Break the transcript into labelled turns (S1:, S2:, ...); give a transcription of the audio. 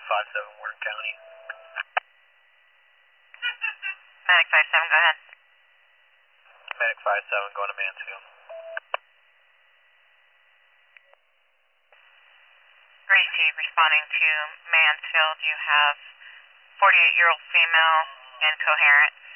S1: 5-7, Warner County.
S2: Medic 5-7, go ahead.
S1: Medic 5-7, going to Mansfield.
S2: 32, responding to Mansfield. You have 48-year-old female, incoherent.